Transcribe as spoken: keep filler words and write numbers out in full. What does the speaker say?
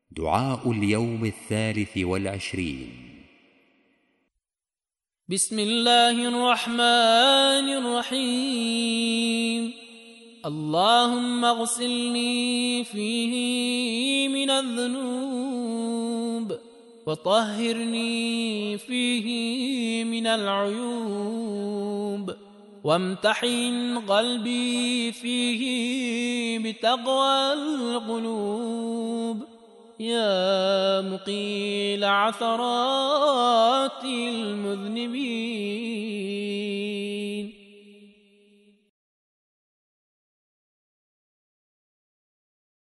دعاء اليوم الثالث والعشرين. بسم الله الرحمن الرحيم. اللهم اغسلني فيه من الذنوب وطهرني فيه من العيوب وامتحن قلبي فيه بتقوى القلوب يا مقيل عثرات المذنبين.